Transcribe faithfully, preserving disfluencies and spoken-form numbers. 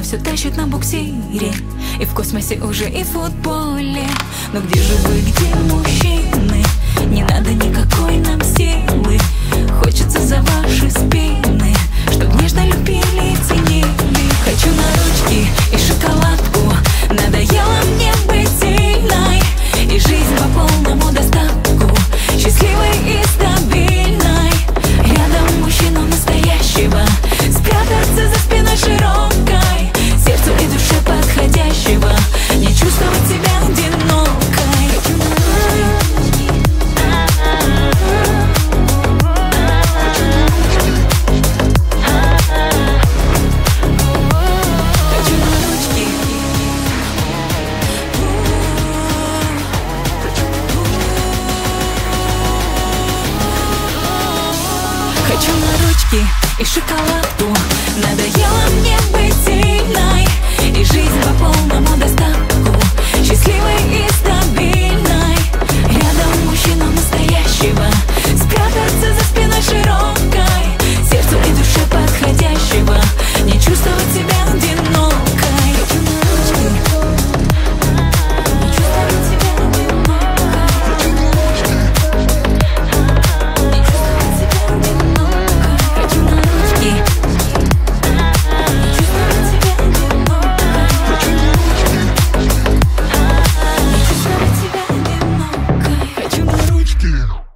все тащит на буксире, и в космосе уже, и в футболе. Но где же вы, где мужчины? Не надо никакой нам силы. Хочется за ваши спины, чтоб нежно любили и ценили. Хочу на ручки и шоколадку. Надоело мне быть сильной, и жизнь по полному достатку, счастливой и стабильной. Рядом мужчину настоящего, спрятаться за спиной широкой, сердцу и душе подходящего, не чувствовать себя одинокой. Хочу на ручки и шоколадку. Надоело мне быть сильной, и жизнь по полному достатку, счастливой и стабильной. Рядом мужчину настоящего, спрятаться за спиной широкой, сердцу и душе подходящего, не чувствовать себя одинокой. Хочу на ручки, не чувствовать себя одинокой. Хочу на ручки, не чувствовать себя одинокой. Хочу на ручки, не чувствовать себя одинокой. Хочу на ручки, не чувствовать себя одинокой. Хочу на ручки.